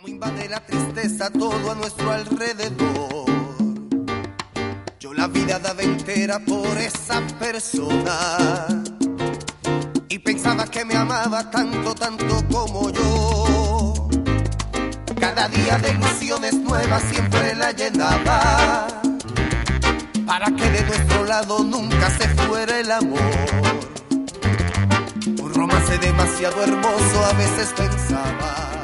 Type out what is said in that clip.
Invade la tristeza todo a nuestro alrededor. Yo la vida daba entera por esa persona y pensaba que me amaba tanto, tanto como yo. Cada día de ilusiones nuevas siempre la llenaba, para que de nuestro lado nunca se fuera el amor. Un romance demasiado hermoso a veces pensaba.